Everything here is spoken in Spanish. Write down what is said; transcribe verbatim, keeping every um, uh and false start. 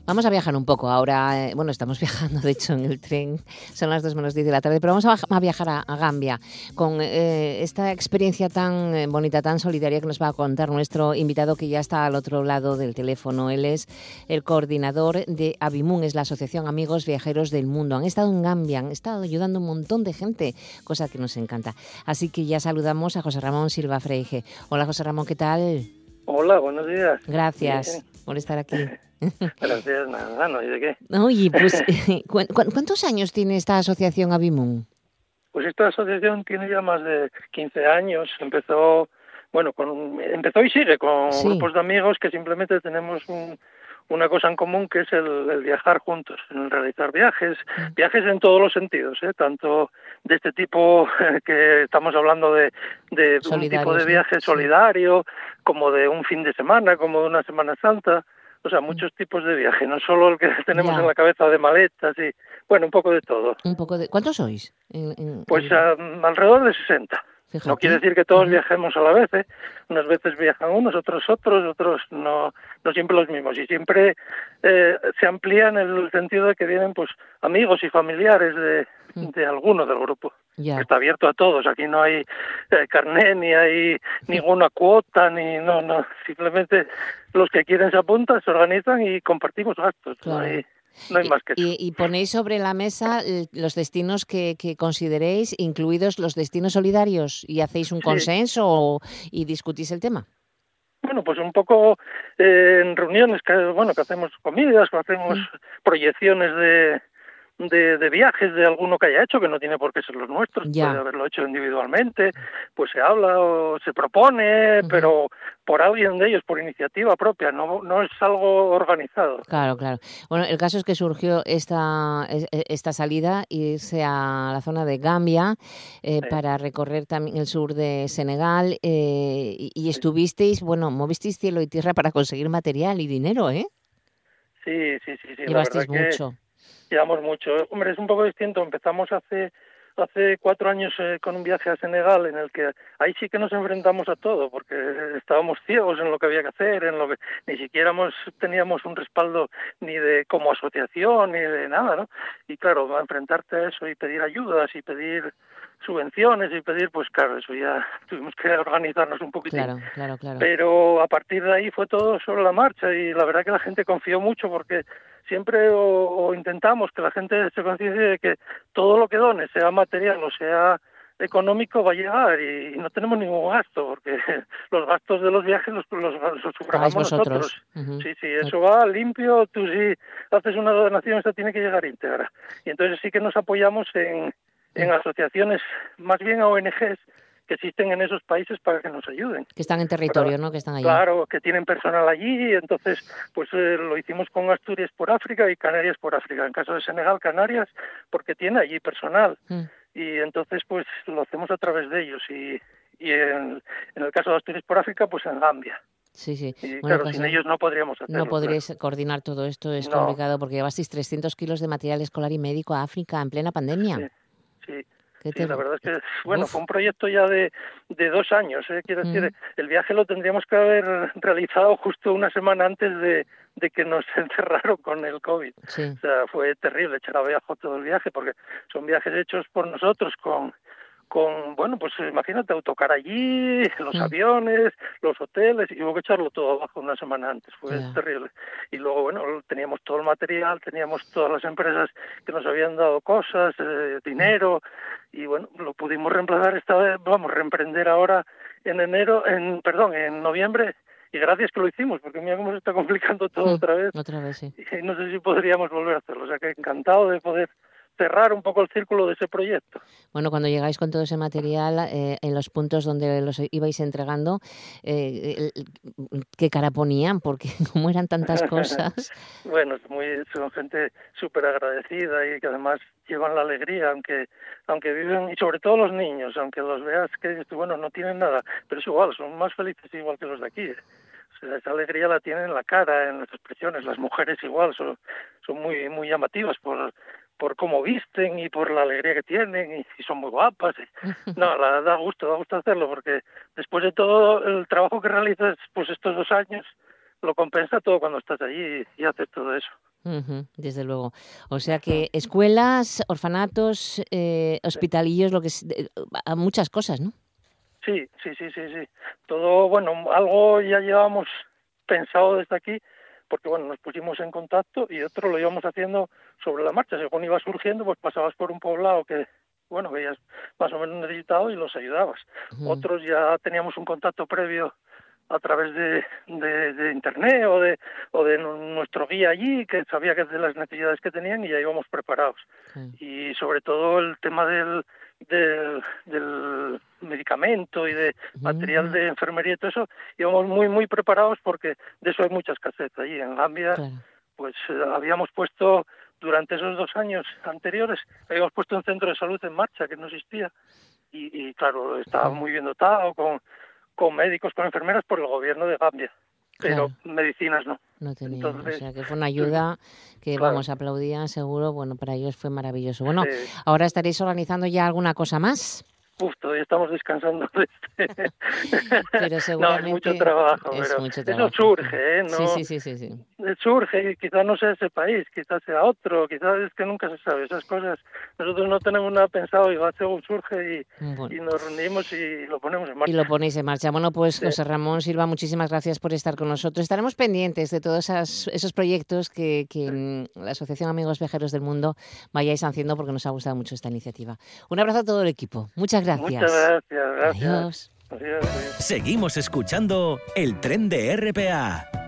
Vamos a viajar un poco ahora. Eh, bueno, estamos viajando, de hecho, en el tren. Son las dos menos diez de la tarde, pero vamos a, a viajar a, a Gambia con eh, esta experiencia tan eh, bonita, tan solidaria que nos va a contar nuestro invitado, que ya está al otro lado del teléfono. Él es el coordinador de Abimun, es la Asociación Amigos Viajeros del Mundo. Han estado en Gambia, han estado ayudando a un montón de gente, cosa que nos encanta. Así que ya saludamos a José Ramón Silva Freije. Hola, José Ramón, ¿qué tal? Hola, buenos días. Gracias Bien. por estar aquí. Gracias, nada, no, ¿y de qué? Oye, pues, ¿cu- cu- ¿cuántos años tiene esta asociación Abimun? Pues esta asociación tiene ya más de quince años. Empezó, bueno, con, empezó y sigue con Sí. grupos de amigos que simplemente tenemos un, una cosa en común, que es el, el viajar juntos, el realizar viajes, Mm. viajes en todos los sentidos, ¿eh? Tanto de este tipo que estamos hablando de, de un tipo Solidarios, de ¿no? viaje Sí. solidario, como de un fin de semana, como de una Semana Santa. O sea, muchos tipos de viaje, no solo el que tenemos Ya. en la cabeza de maletas y, bueno, un poco de todo. Un poco de... ¿Cuántos sois? En, en- Pues en- um, alrededor de sesenta. Fíjate. No quiere decir que todos Ujú. viajemos a la vez, ¿eh? Unas veces viajan unos, otros otros, otros no, no siempre los mismos. Y siempre eh, se amplía en el sentido de que vienen pues amigos y familiares de, Mm. de alguno del grupo. Ya. Está abierto a todos. Aquí no hay eh, carné, ni hay ninguna cuota, ni no, no. Simplemente los que quieren se apuntan, se organizan y compartimos gastos. No Claro. hay, no hay Y, más que eso. y- y ponéis sobre la mesa eh, los destinos que, que consideréis, incluidos los destinos solidarios, y hacéis un Sí. consenso o- y discutís el tema. Bueno, pues un poco eh, en reuniones que, bueno, que hacemos comidas, que hacemos Mm. proyecciones de, de, de viajes de alguno que haya hecho, que no tiene por qué ser los nuestros, Ya. puede haberlo hecho individualmente, pues se habla o se propone, Ujú. pero por alguien de ellos, por iniciativa propia, no, no es algo organizado. Claro, claro. Bueno, el caso es que surgió esta, es- e- esta salida, irse a la zona de Gambia eh, Sí, para recorrer también el sur de Senegal eh, y, y sí. estuvisteis, bueno, movisteis cielo y tierra para conseguir material y dinero, ¿eh? Sí, sí, sí, sí, la verdad Llevasteis que mucho. llevamos mucho. Hombre, es un poco distinto. Empezamos hace hace cuatro años eh, con un viaje a Senegal, en el que ahí sí que nos enfrentamos a todo, porque estábamos ciegos en lo que había que hacer, en lo que ni siquiera hemos- teníamos un respaldo ni de como asociación ni de nada, ¿no? Y claro, enfrentarte a eso y pedir ayudas y pedir subvenciones y pedir, pues claro, eso ya tuvimos que organizarnos un poquitín. Claro, claro, claro. Pero a partir de ahí fue todo sobre la marcha y la verdad que la gente confió mucho, porque siempre o, o intentamos que la gente se conciencie de que todo lo que done, sea material o sea económico, va a llegar, y, y no tenemos ningún gasto, porque los gastos de los viajes los, los, los Pagáis sufragamos vosotros. nosotros. Ujú. Sí, sí, eso va limpio. Tú si haces una donación, esa tiene que llegar íntegra. Y entonces sí que nos apoyamos en, en asociaciones, más bien a O N Ges, que existen en esos países para que nos ayuden. Que están en Pero, territorio, ¿no? Que están allí. claro, que tienen personal allí, entonces pues eh, lo hicimos con Asturias por África y Canarias por África. En caso de Senegal, Canarias, porque tiene allí personal. Mm. Y entonces pues lo hacemos a través de ellos. Y, y en, en el caso de Asturias por África, pues en Gambia. Sí, sí. Y Bueno, claro, pues, sin eh, ellos no podríamos hacerlo. no claro. podríais coordinar todo esto, es No. complicado, porque llevasteis trescientos kilos de material escolar y médico a África en plena pandemia. Sí, sí. Qué Sí, la ter- verdad es que, bueno, Uf. fue un proyecto ya de, de dos años, ¿eh? Quiero Mm. decir, el viaje lo tendríamos que haber realizado justo una semana antes de, de que nos encerraron con el COVID. Sí. O sea, fue terrible echar abajo todo el viaje, porque son viajes hechos por nosotros con, con bueno, pues imagínate, autocar allí, los Mm. aviones, los hoteles, y hubo que echarlo todo abajo una semana antes. Fue Ya. terrible. Y luego, bueno, teníamos todo el material, teníamos todas las empresas que nos habían dado cosas, eh, dinero, y bueno, lo pudimos reemplazar esta vez, vamos, reemprender ahora en enero, en perdón, en noviembre, y gracias que lo hicimos, porque mira cómo se está complicando todo Mm. otra vez, Otra vez, sí. y no sé si podríamos volver a hacerlo. O sea que encantado de poder cerrar un poco el círculo de ese proyecto. Bueno, cuando llegáis con todo ese material eh, en los puntos donde los ibais entregando, eh, el- el- ¿qué cara ponían? Porque como eran tantas cosas. Bueno, es muy, son gente súper agradecida y que además llevan la alegría, aunque aunque viven, y sobre todo los niños, aunque los veas que, bueno, no tienen nada, pero es igual, son más felices igual que los de aquí. ¿eh? O sea, esa alegría la tienen en la cara, en las expresiones. Las mujeres igual son, son muy muy llamativas por por cómo visten y por la alegría que tienen, y, y son muy guapas. Y, no, la, da gusto, da gusto hacerlo, porque después de todo el trabajo que realizas, pues estos dos años, lo compensa todo cuando estás allí y, y haces todo eso. Uh-huh, desde luego. O sea que escuelas, orfanatos, eh, hospitalillos, lo que es, a muchas cosas, ¿no? Sí, sí, sí, sí, sí. Todo, bueno, algo ya llevábamos pensado desde aquí, porque bueno, nos pusimos en contacto y otro lo íbamos haciendo sobre la marcha. Según iba surgiendo, pues pasabas por un poblado que, bueno, veías más o menos necesitado y los ayudabas. Uh-huh. Otros ya teníamos un contacto previo a través de, de, de internet o de o de nuestro guía allí, que sabía que de las necesidades que tenían y ya íbamos preparados. Uh-huh. Y sobre todo el tema del del, del medicamento y de material uh-huh. de enfermería y todo eso, íbamos muy, muy preparados porque de eso hay mucha escasez allí. En Gambia, claro. pues eh, habíamos puesto, durante esos dos años anteriores, habíamos puesto un centro de salud en marcha que no existía y, y claro, estaba uh-huh. muy bien dotado, con, con médicos, con enfermeras por el gobierno de Gambia. Pero claro. medicinas no. No tenía, Entonces, o sea que fue una ayuda que claro. vamos, aplaudían seguro, bueno, para ellos fue maravilloso. Bueno, sí. ahora estaréis organizando ya alguna cosa más. Uf, todavía estamos descansando de este. Pero seguramente no, es mucho trabajo, es pero mucho trabajo. Eso surge, ¿eh? No, sí, sí, sí, sí, sí. Surge y quizás no sea ese país, quizás sea otro, quizás es que nunca se sabe. Esas cosas, nosotros no tenemos nada pensado y va según surge y, bueno. y nos reunimos y lo ponemos en marcha. Y lo ponéis en marcha. Bueno, pues sí. José Ramón Silva, muchísimas gracias por estar con nosotros. Estaremos pendientes de todos esas, esos proyectos que, que sí. la Asociación Amigos Viajeros del Mundo vayáis haciendo porque nos ha gustado mucho esta iniciativa. Un abrazo a todo el equipo. Muchas gracias. Muchas gracias. Gracias. Adiós. Adiós. Seguimos escuchando El Tren de R P A